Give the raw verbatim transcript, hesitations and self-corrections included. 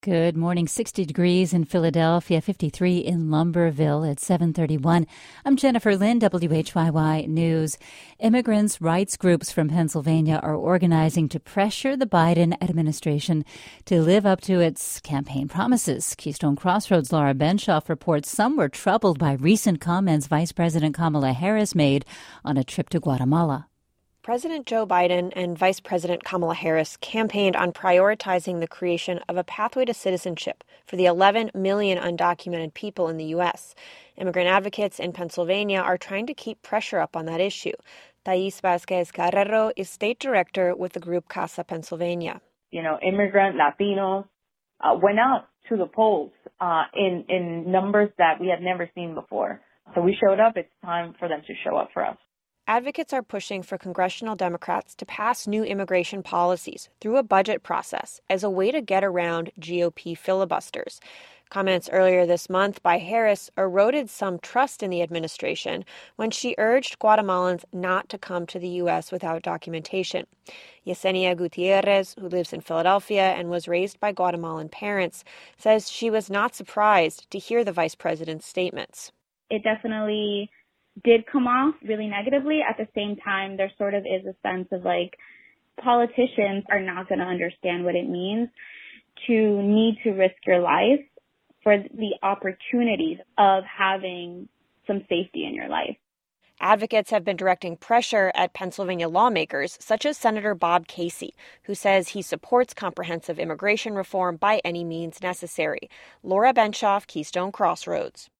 Good morning. sixty degrees in Philadelphia, fifty-three in Lumberville at seven thirty-one. I'm Jennifer Lynn, W H Y Y News. Immigrants' rights groups from Pennsylvania are organizing to pressure the Biden administration to live up to its campaign promises. Keystone Crossroads' Laura Benshoff reports some were troubled by recent comments Vice President Kamala Harris made on a trip to Guatemala. President Joe Biden and Vice President Kamala Harris campaigned on prioritizing the creation of a pathway to citizenship for the eleven million undocumented people in the U S. Immigrant advocates in Pennsylvania are trying to keep pressure up on that issue. Thais Vasquez Carrero is state director with the group Casa Pennsylvania. You know, immigrant Latinos uh, went out to the polls uh, in, in numbers that we had never seen before. So we showed up. It's time for them to show up for us. Advocates are pushing for congressional Democrats to pass new immigration policies through a budget process as a way to get around G O P filibusters. Comments earlier this month by Harris eroded some trust in the administration when she urged Guatemalans not to come to the U S without documentation. Yesenia Gutierrez, who lives in Philadelphia and was raised by Guatemalan parents, says she was not surprised to hear the vice president's statements. It definitely did come off really negatively. At the same time, there sort of is a sense of like politicians are not going to understand what it means to need to risk your life for the opportunities of having some safety in your life. Advocates have been directing pressure at Pennsylvania lawmakers, such as Senator Bob Casey, who says he supports comprehensive immigration reform by any means necessary. Laura Benshoff, Keystone Crossroads.